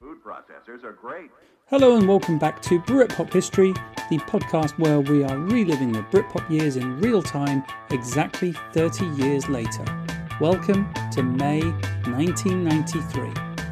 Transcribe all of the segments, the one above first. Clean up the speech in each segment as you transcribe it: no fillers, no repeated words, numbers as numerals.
Food processors are great. Hello and welcome back to Britpop History, the podcast where we are reliving the Britpop years in real time, exactly 30 years later. Welcome to May 1993.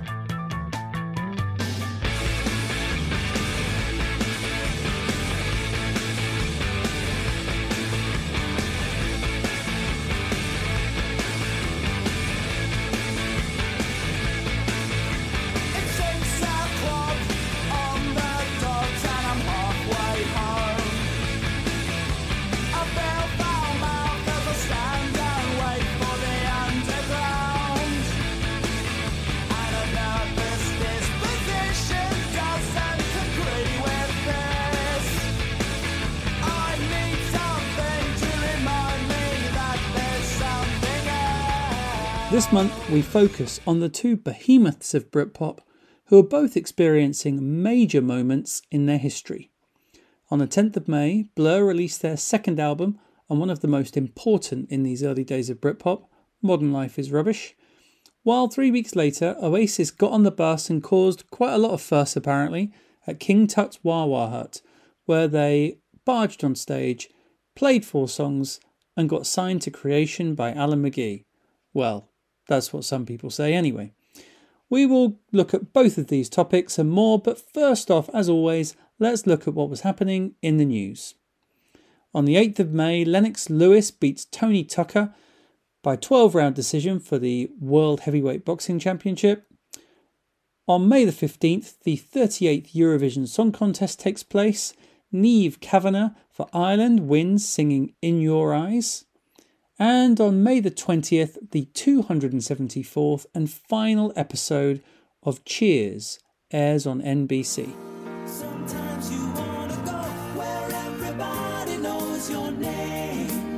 This month we focus on the two behemoths of Britpop who are both experiencing major moments in their history. On the 10th of May, Blur released their second album and one of the most important in these early days of Britpop, Modern Life is Rubbish, while 3 weeks later Oasis got on the bus and caused quite a lot of fuss apparently at King Tut's Wah Wah Hut, where they barged on stage, played 4 songs and got signed to Creation by Alan McGee. Well, that's what some people say anyway. We will look at both of these topics and more, but first off, as always, let's look at what was happening in the news. On the 8th of May, Lennox Lewis beats Tony Tucker by 12-round decision for the World Heavyweight Boxing Championship. On May the 15th, the 38th Eurovision Song Contest takes place. Niamh Kavanagh for Ireland wins singing In Your Eyes. And on May the 20th, the 274th and final episode of Cheers airs on NBC. Sometimes you wanna go where everybody knows your name,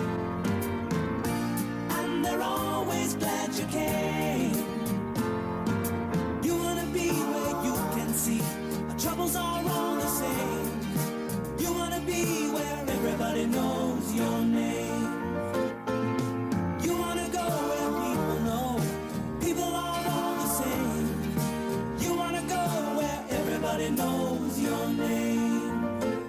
and they're always glad you came. You wanna be where you can see our troubles are all the same. You wanna be where everybody knows your name. Knows your name.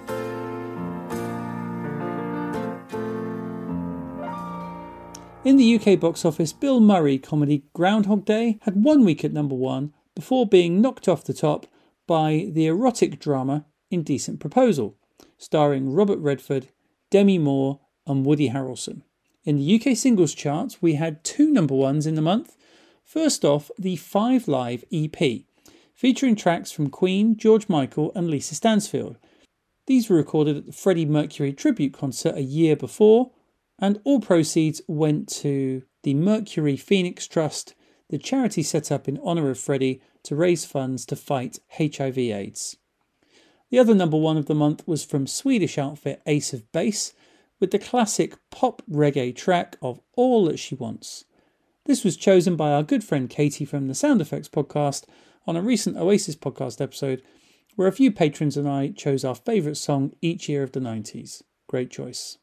In the UK box office, Bill Murray comedy Groundhog Day had 1 week at number 1 before being knocked off the top by the erotic drama Indecent Proposal, starring Robert Redford, Demi Moore and Woody Harrelson. In the UK singles charts, we had 2 number 1s in the month. First off, the 5 Live EP, featuring tracks from Queen, George Michael and Lisa Stansfield. These were recorded at the Freddie Mercury tribute concert a year before, and all proceeds went to the Mercury Phoenix Trust, the charity set up in honour of Freddie to raise funds to fight HIV/AIDS. The other number 1 of the month was from Swedish outfit Ace of Base, with the classic pop reggae track of All That She Wants. This was chosen by our good friend Katie from the Sound Effects podcast on a recent Oasis podcast episode, where a few patrons and I chose our favourite song each year of the 90s. Great choice.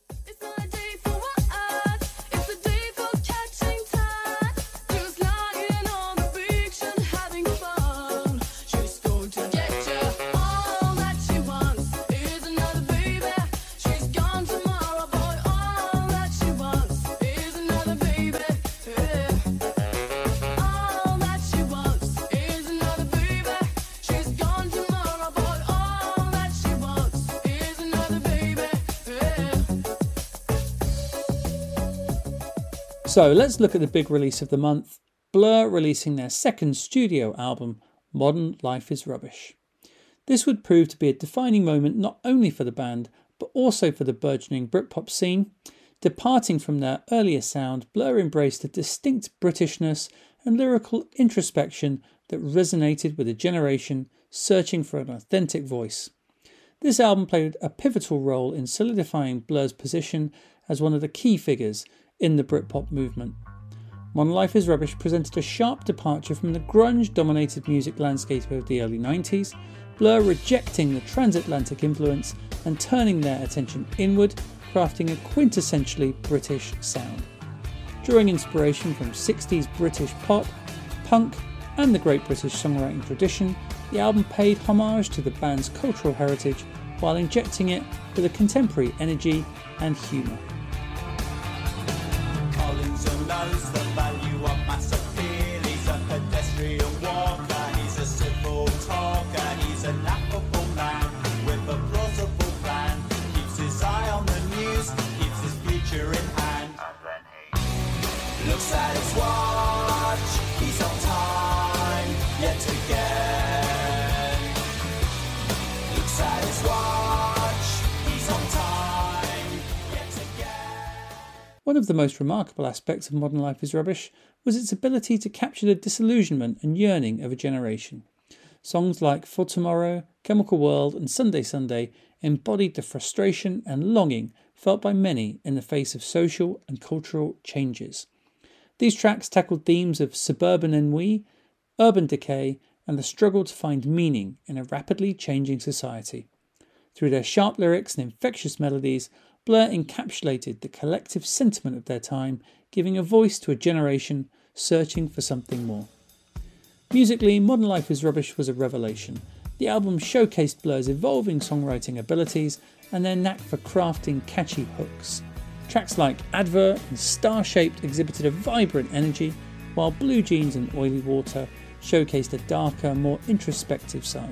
So let's look at the big release of the month, Blur releasing their second studio album, Modern Life is Rubbish. This would prove to be a defining moment not only for the band, but also for the burgeoning Britpop scene. Departing from their earlier sound, Blur embraced a distinct Britishness and lyrical introspection that resonated with a generation searching for an authentic voice. This album played a pivotal role in solidifying Blur's position as one of the key figures in the Britpop movement. Modern Life is Rubbish presented a sharp departure from the grunge-dominated music landscape of the early 90s, Blur rejecting the transatlantic influence and turning their attention inward, crafting a quintessentially British sound. Drawing inspiration from 60s British pop, punk and the great British songwriting tradition, the album paid homage to the band's cultural heritage while injecting it with a contemporary energy and humour. Collinson knows the value of mass appeal. He's a pedestrian walker, he's a civil talker, he's an affable man with a plausible plan. Keeps his eye on the news, keeps his future in hand. And then he looks at his watch, he's on time, yet again. Looks at his watch, he's on time, yet again. One of the most remarkable aspects of Modern Life is Rubbish was its ability to capture the disillusionment and yearning of a generation. Songs like For Tomorrow, Chemical World and Sunday Sunday embodied the frustration and longing felt by many in the face of social and cultural changes. These tracks tackled themes of suburban ennui, urban decay, and the struggle to find meaning in a rapidly changing society. Through their sharp lyrics and infectious melodies, Blur encapsulated the collective sentiment of their time, giving a voice to a generation searching for something more. Musically, Modern Life is Rubbish was a revelation. The album showcased Blur's evolving songwriting abilities and their knack for crafting catchy hooks. Tracks like Advert and Star Shaped exhibited a vibrant energy, while Blue Jeans and Oily Water showcased a darker, more introspective side.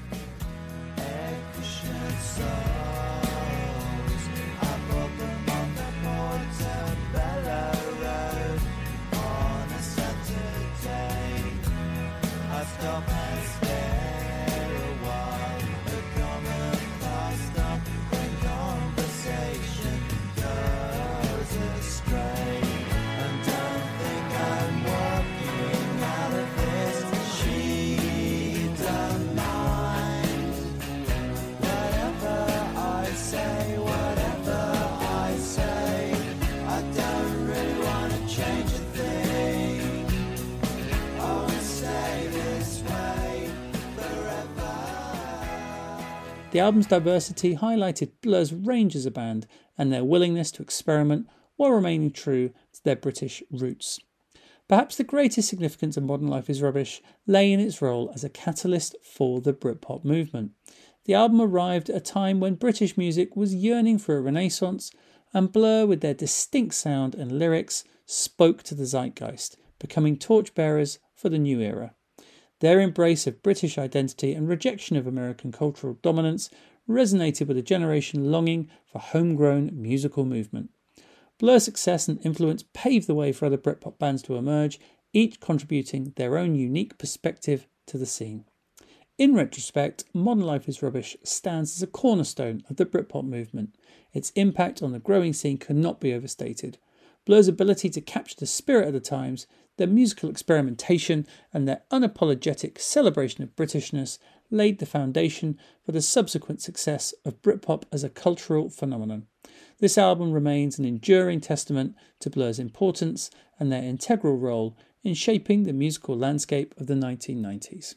The album's diversity highlighted Blur's range as a band and their willingness to experiment while remaining true to their British roots. Perhaps the greatest significance of Modern Life is Rubbish lay in its role as a catalyst for the Britpop movement. The album arrived at a time when British music was yearning for a renaissance, and Blur, with their distinct sound and lyrics, spoke to the zeitgeist, becoming torchbearers for the new era. Their embrace of British identity and rejection of American cultural dominance resonated with a generation longing for homegrown musical movement. Blur's success and influence paved the way for other Britpop bands to emerge, each contributing their own unique perspective to the scene. In retrospect, Modern Life is Rubbish stands as a cornerstone of the Britpop movement. Its impact on the growing scene cannot be overstated. Blur's ability to capture the spirit of the times, their musical experimentation, and their unapologetic celebration of Britishness laid the foundation for the subsequent success of Britpop as a cultural phenomenon. This album remains an enduring testament to Blur's importance and their integral role in shaping the musical landscape of the 1990s.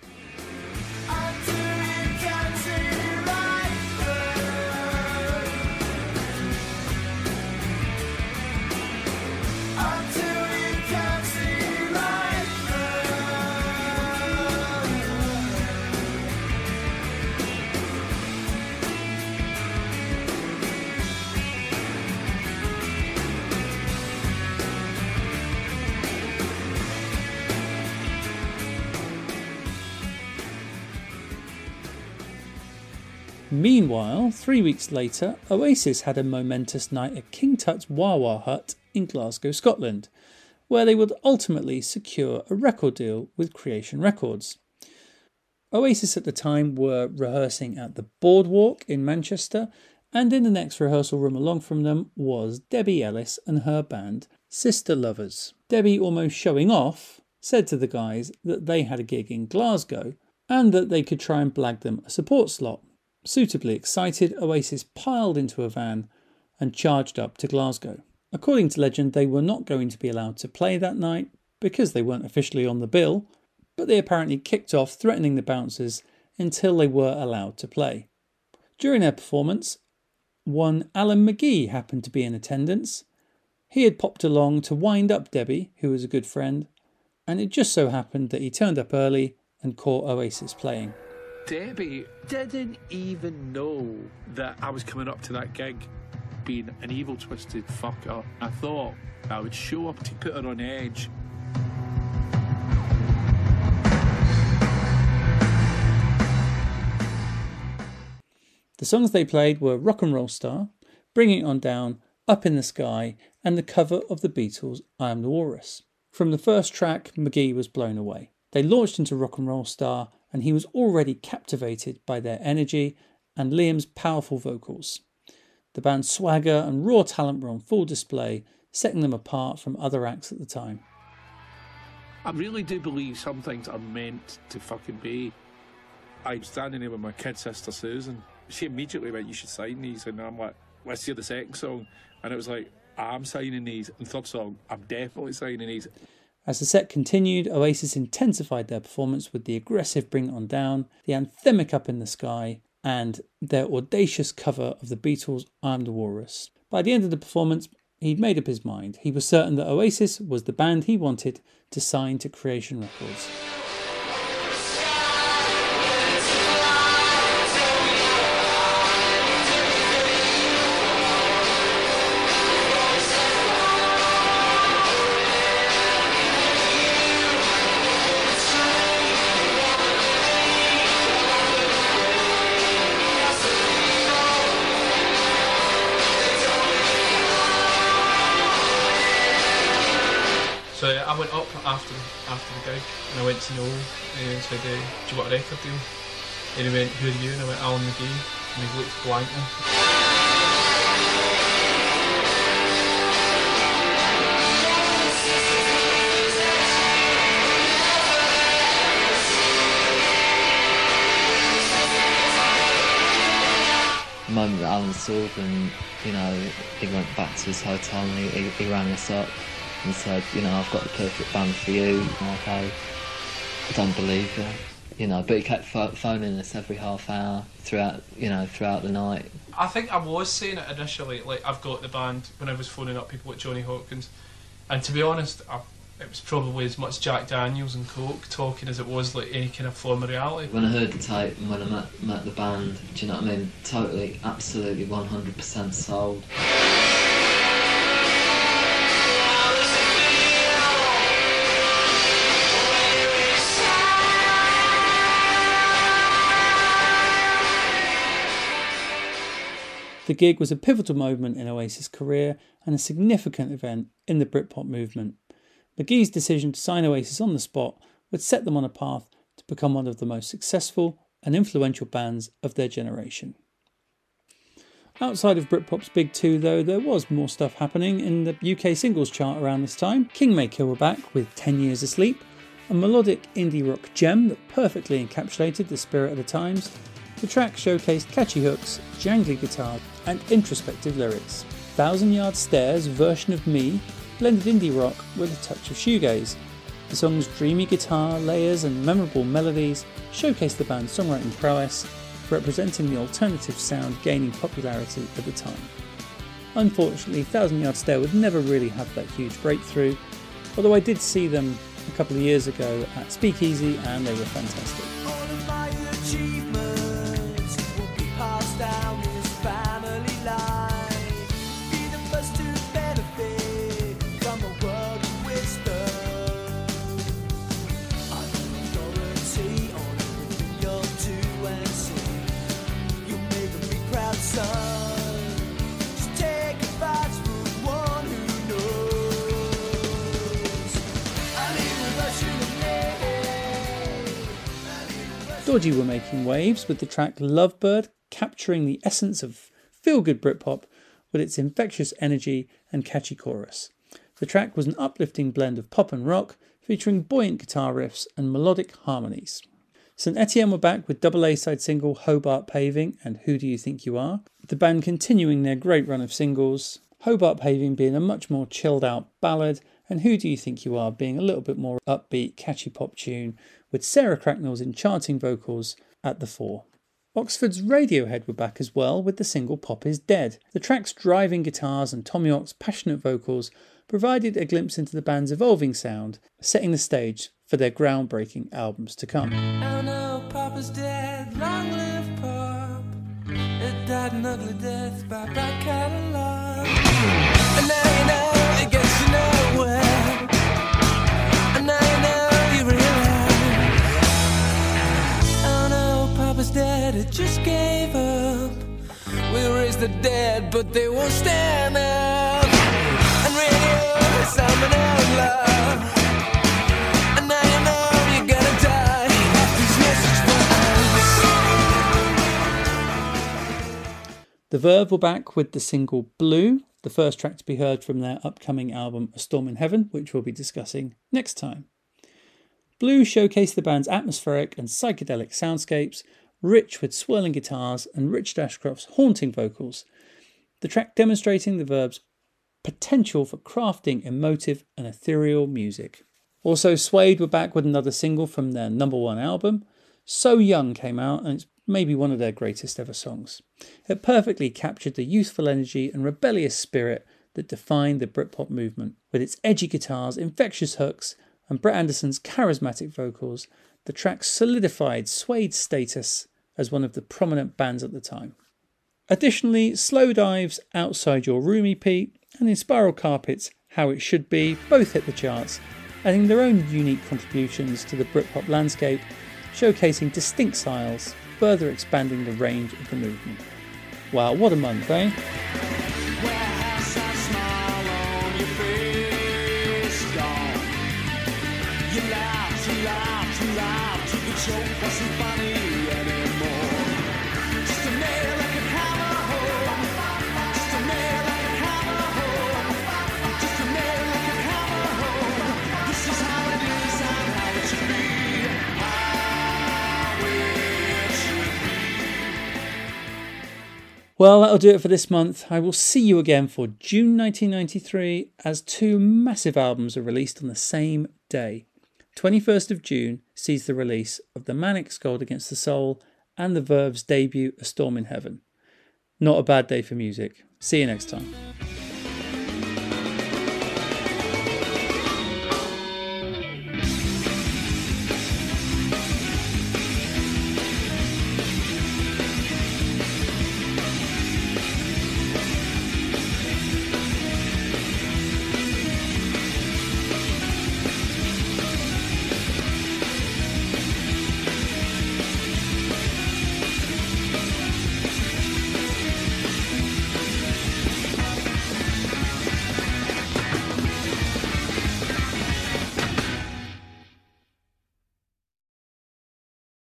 Meanwhile, 3 weeks later, Oasis had a momentous night at King Tut's Wah Wah Hut in Glasgow, Scotland, where they would ultimately secure a record deal with Creation Records. Oasis at the time were rehearsing at the Boardwalk in Manchester, and in the next rehearsal room along from them was Debbie Ellis and her band, Sister Lovers. Debbie, almost showing off, said to the guys that they had a gig in Glasgow and that they could try and blag them a support slot. Suitably excited, Oasis piled into a van and charged up to Glasgow. According to legend, they were not going to be allowed to play that night because they weren't officially on the bill, but they apparently kicked off threatening the bouncers until they were allowed to play. During their performance, one Alan McGee happened to be in attendance. He had popped along to wind up Debbie, who was a good friend, and it just so happened that he turned up early and caught Oasis playing. Debbie didn't even know that I was coming up to that gig being an evil, twisted fucker. I thought I would show up to put her on edge. The songs they played were Rock and Roll Star, Bring It On Down, Up in the Sky, and the cover of the Beatles' I Am the Walrus. From the first track, McGee was blown away. They launched into Rock and Roll Star, and he was already captivated by their energy and Liam's powerful vocals. The band's swagger and raw talent were on full display, setting them apart from other acts at the time. I really do believe some things are meant to fucking be. I'm standing there with my kid sister Susan. She immediately went, "You should sign these," and I'm like, "Let's hear the second song." And it was like, "I'm signing these," and third song, "I'm definitely signing these." As the set continued, Oasis intensified their performance with the aggressive Bring It On Down, the anthemic Up in the Sky, and their audacious cover of the Beatles' I'm the Walrus. By the end of the performance, he'd made up his mind. He was certain that Oasis was the band he wanted to sign to Creation Records. So I went up after the gig and I went to Noel and said, "Do you want a record deal?" And he went, "Who are you?" And I went, "Alan McGee." And he looked blankly. The moment that Alan saw them, he went back to his hotel and he rang us up and said, "I've got the perfect band for you." I'm like, "Oh, I don't believe you." But he kept phoning us every half hour throughout the night. I think I was saying it initially, like, "I've got the band," when I was phoning up people like Johnny Hopkins. And to be honest, it was probably as much Jack Daniels and Coke talking as it was like any kind of form of reality. When I heard the tape and when I met the band, do you know what I mean? Totally, absolutely, 100% sold. The gig was a pivotal moment in Oasis' career and a significant event in the Britpop movement. McGee's decision to sign Oasis on the spot would set them on a path to become one of the most successful and influential bands of their generation. Outside of Britpop's Big Two, though, there was more stuff happening in the UK singles chart around this time. Kingmaker were back with 10 Years Asleep, a melodic indie rock gem that perfectly encapsulated the spirit of the times. The track showcased catchy hooks, jangly guitar, and introspective lyrics. Thousand Yard Stare's version of Me blended indie rock with a touch of shoegaze. The song's dreamy guitar layers and memorable melodies showcased the band's songwriting prowess, representing the alternative sound gaining popularity at the time. Unfortunately, Thousand Yard Stare would never really have that huge breakthrough, although I did see them a couple of years ago at Speakeasy and they were fantastic. All of my achievements will be passed down this family line. Be the first to benefit from a world of wisdom. I'm an authority on everything you'll do and say. You're making me proud, son. Just take advice from one who knows. A little version of me. Dodgy were making waves with the track Lovebird capturing the essence of feel-good Britpop with its infectious energy and catchy chorus. The track was an uplifting blend of pop and rock, featuring buoyant guitar riffs and melodic harmonies. St Etienne were back with double A-side single Hobart Paving and Who Do You Think You Are, the band continuing their great run of singles, Hobart Paving being a much more chilled out ballad and Who Do You Think You Are being a little bit more upbeat, catchy pop tune with Sarah Cracknell's enchanting vocals at the fore. Oxford's Radiohead were back as well with the single Pop Is Dead. The track's driving guitars and Tom York's passionate vocals provided a glimpse into the band's evolving sound, setting the stage for their groundbreaking albums to come. Oh no, Papa's dead, long live Pop. It died an ugly death by back catalog. And now you know, it gets you nowhere. And now you know, you realize. Oh no, Papa's dead, it just gave up. We raised the dead, but they won't stand up. And radio is something out loud. And now you know you're gonna die. This message for us. The Verve were back with the single Blue, the first track to be heard from their upcoming album A Storm in Heaven, which we'll be discussing next time. Blue showcased the band's atmospheric and psychedelic soundscapes, rich with swirling guitars and Richard Ashcroft's haunting vocals, the track demonstrating the Verve's potential for crafting emotive and ethereal music. Also, Suede were back with another single from their #1 album. So Young came out, and it's maybe one of their greatest ever songs. It perfectly captured the youthful energy and rebellious spirit that defined the Britpop movement. With its edgy guitars, infectious hooks, and Brett Anderson's charismatic vocals, the track solidified Suede's status as one of the prominent bands at the time. Additionally, Slowdive's Outside Your Room EP and In Spiral Carpet's How It Should Be both hit the charts, adding their own unique contributions to the Britpop landscape, showcasing distinct styles, further expanding the range of the movement. Wow, what a month, eh? Warehouse, that smile on your face gone. You laughed, you laughed, you laughed. You could joke wasn't funny anymore. Just a nail I could hammer home. Just a nail I could hammer home. Just a nail I could hammer home. This is how it is and how it should be. How it should be. Well, that'll do it for this month. I will see you again for June 1993 as two massive albums are released on the same day. 21st of June sees the release of The Manics' Gold Against the Soul and the Verve's debut A Storm in Heaven. Not a bad day for music. See you next time.